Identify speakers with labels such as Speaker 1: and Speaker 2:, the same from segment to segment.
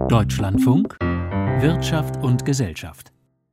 Speaker 1: Deutschlandfunk Wirtschaft und Gesellschaft.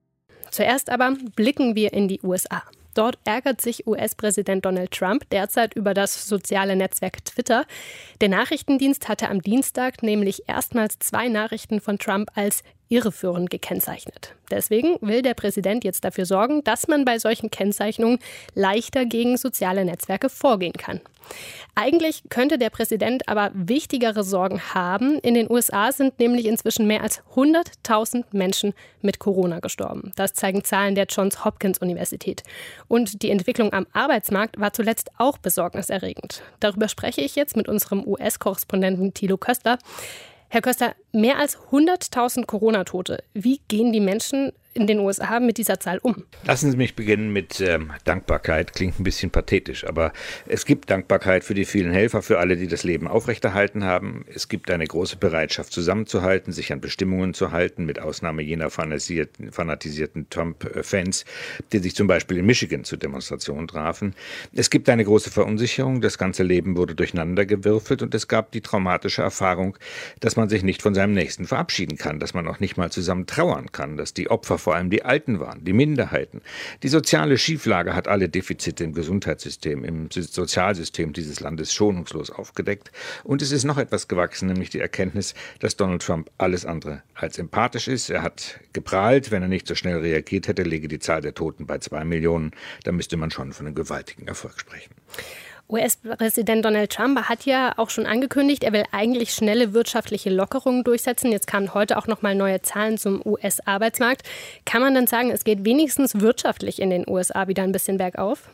Speaker 2: Zuerst aber blicken wir in die USA. Dort ärgert sich US-Präsident Donald Trump derzeit über das soziale Netzwerk Twitter. Der Nachrichtendienst hatte am Dienstag nämlich erstmals 2 Nachrichten von Trump als irreführend gekennzeichnet. Deswegen will der Präsident jetzt dafür sorgen, dass man bei solchen Kennzeichnungen leichter gegen soziale Netzwerke vorgehen kann. Eigentlich könnte der Präsident aber wichtigere Sorgen haben. In den USA sind nämlich inzwischen mehr als 100.000 Menschen mit Corona gestorben. Das zeigen Zahlen der Johns Hopkins Universität. Und die Entwicklung am Arbeitsmarkt war zuletzt auch besorgniserregend. Darüber spreche ich jetzt mit unserem US-Korrespondenten Thilo Köstler. Herr Köstler, mehr als 100.000 Corona-Tote. Wie gehen die Menschen in den USA mit dieser Zahl um?
Speaker 3: Lassen Sie mich beginnen mit Dankbarkeit. Klingt ein bisschen pathetisch, aber es gibt Dankbarkeit für die vielen Helfer, für alle, die das Leben aufrechterhalten haben. Es gibt eine große Bereitschaft, zusammenzuhalten, sich an Bestimmungen zu halten, mit Ausnahme jener fanatisierten Trump-Fans, die sich zum Beispiel in Michigan zu Demonstrationen trafen. Es gibt eine große Verunsicherung, das ganze Leben wurde durcheinandergewürfelt und es gab die traumatische Erfahrung, dass man sich nicht von seinem Nächsten verabschieden kann, dass man auch nicht mal zusammen trauern kann, dass die Opfer vor allem die Alten waren, die Minderheiten. Die soziale Schieflage hat alle Defizite im Gesundheitssystem, im Sozialsystem dieses Landes schonungslos aufgedeckt. Und es ist noch etwas gewachsen, nämlich die Erkenntnis, dass Donald Trump alles andere als empathisch ist. Er hat geprahlt, wenn er nicht so schnell reagiert hätte, läge die Zahl der Toten bei 2 Millionen. Da müsste man schon von einem gewaltigen Erfolg sprechen.
Speaker 2: US-Präsident Donald Trump hat ja auch schon angekündigt, er will eigentlich schnelle wirtschaftliche Lockerungen durchsetzen. Jetzt kamen heute auch noch mal neue Zahlen zum US-Arbeitsmarkt. Kann man dann sagen, es geht wenigstens wirtschaftlich in den USA wieder ein bisschen bergauf?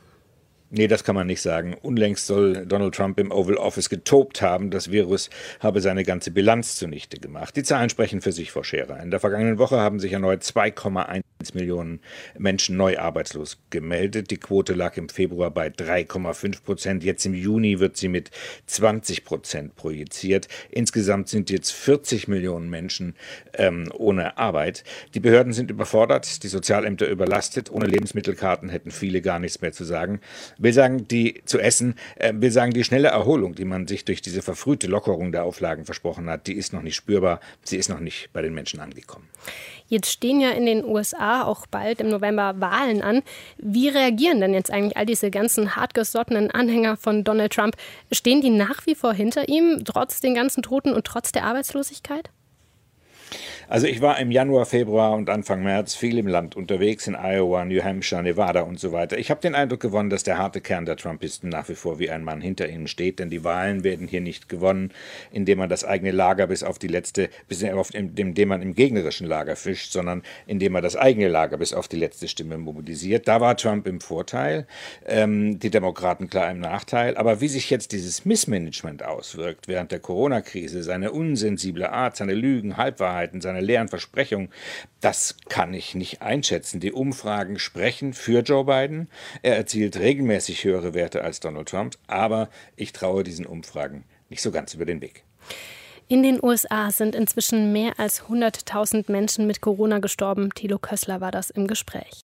Speaker 3: Nee, das kann man nicht sagen. Unlängst soll Donald Trump im Oval Office getobt haben. Das Virus habe seine ganze Bilanz zunichte gemacht. Die Zahlen sprechen für sich, Frau Scherer. In der vergangenen Woche haben sich erneut 2,1 Millionen Menschen neu arbeitslos gemeldet. Die Quote lag im Februar bei 3,5%. Jetzt im Juni wird sie mit 20% projiziert. Insgesamt sind jetzt 40 Millionen Menschen ohne Arbeit. Die Behörden sind überfordert, die Sozialämter überlastet. Ohne Lebensmittelkarten hätten viele gar nichts mehr zu sagen. Will sagen, die schnelle Erholung, die man sich durch diese verfrühte Lockerung der Auflagen versprochen hat, die ist noch nicht spürbar, sie ist noch nicht bei den Menschen angekommen.
Speaker 2: Jetzt stehen ja in den USA auch bald im November Wahlen an. Wie reagieren denn jetzt eigentlich all diese ganzen hartgesottenen Anhänger von Donald Trump? Stehen die nach wie vor hinter ihm, trotz den ganzen Toten und trotz der Arbeitslosigkeit?
Speaker 3: Also ich war im Januar, Februar und Anfang März viel im Land unterwegs, in Iowa, New Hampshire, Nevada und so weiter. Ich habe den Eindruck gewonnen, dass der harte Kern der Trumpisten nach wie vor wie ein Mann hinter ihnen steht, denn die Wahlen werden hier nicht gewonnen, indem man das eigene Lager indem man im gegnerischen Lager fischt, sondern indem man das eigene Lager bis auf die letzte Stimme mobilisiert. Da war Trump im Vorteil, die Demokraten klar im Nachteil. Aber wie sich jetzt dieses Missmanagement auswirkt während der Corona-Krise, seine unsensible Art, seine Lügen, Halbwahrheiten, seine leeren Versprechungen, das kann ich nicht einschätzen. Die Umfragen sprechen für Joe Biden. Er erzielt regelmäßig höhere Werte als Donald Trump, aber ich traue diesen Umfragen nicht so ganz über den Weg.
Speaker 2: In den USA sind inzwischen mehr als 100.000 Menschen mit Corona gestorben. Thilo Köstler war das im Gespräch.